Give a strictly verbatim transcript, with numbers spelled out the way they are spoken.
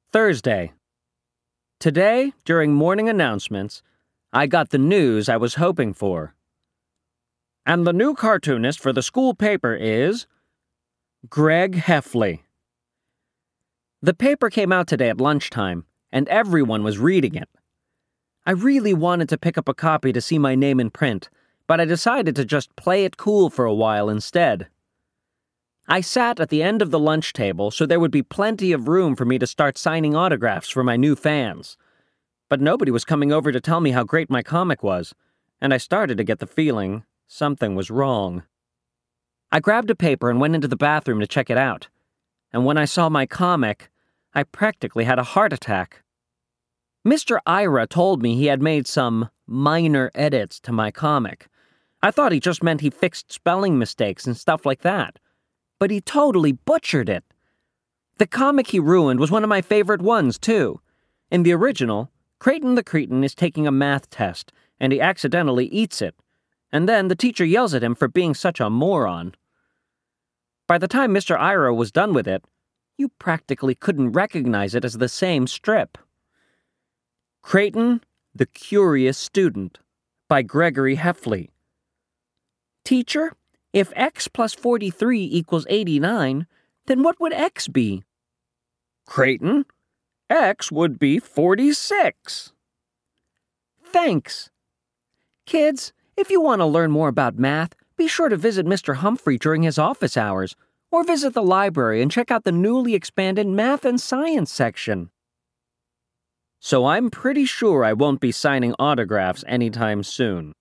Thursday. Today, during morning announcements, I got the news I was hoping for. And the new cartoonist for the school paper is Greg Heffley. The paper came out today at lunchtime, and everyone was reading it. I really wanted to pick up a copy to see my name in print, but I decided to just play it cool for a while instead. I sat at the end of the lunch table so there would be plenty of room for me to start signing autographs for my new fans. But nobody was coming over to tell me how great my comic was, and I started to get the feeling something was wrong. I grabbed a paper and went into the bathroom to check it out, and when I saw my comic, I practically had a heart attack. Mister Ira told me he had made some minor edits to my comic. I thought he just meant he fixed spelling mistakes and stuff like that. But he totally butchered it. The comic he ruined was one of my favorite ones, too. In the original, Creighton the Cretin is taking a math test, and he accidentally eats it, and then the teacher yells at him for being such a moron. By the time Mister Ira was done with it, you practically couldn't recognize it as the same strip. Creighton the Curious Student by Gregory Heffley. Teacher, if x plus forty-three equals eighty-nine, then what would x be? Creighton, x would be forty-six. Thanks. Kids, if you want to learn more about math, be sure to visit Mister Humphrey during his office hours, or visit the library and check out the newly expanded Math and Science section. So I'm pretty sure I won't be signing autographs anytime soon.